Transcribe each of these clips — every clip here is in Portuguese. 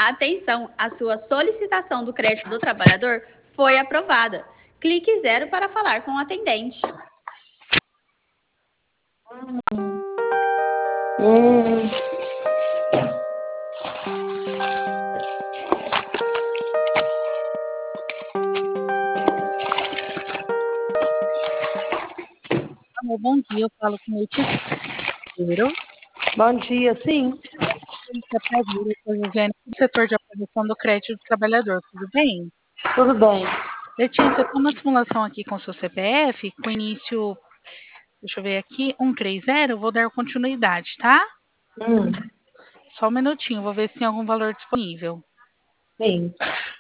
Atenção, a sua solicitação do crédito do trabalhador foi aprovada. Clique 0 para falar com o atendente. Bom dia, eu falo com o Letícia. Bom dia, sim. Do setor de aprovação do crédito do trabalhador, tudo bem? Tudo bem. Letícia, eu tenho uma simulação aqui com o seu CPF, com início, deixa eu ver aqui, 130, vou dar continuidade, tá? Só um minutinho, vou ver se tem algum valor disponível. Sim.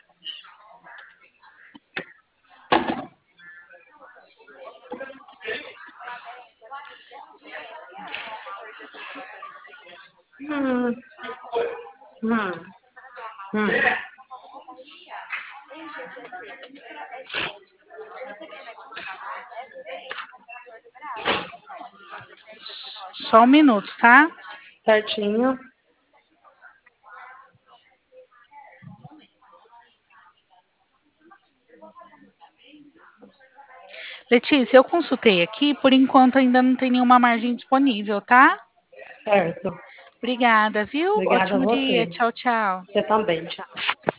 Só um minuto, tá? Certinho. Letícia, eu consultei aqui, por enquanto ainda não tem nenhuma margem disponível, tá? Certo. Obrigada, viu? Obrigada a Ótimo dia. você. Tchau, tchau. Você também, tchau.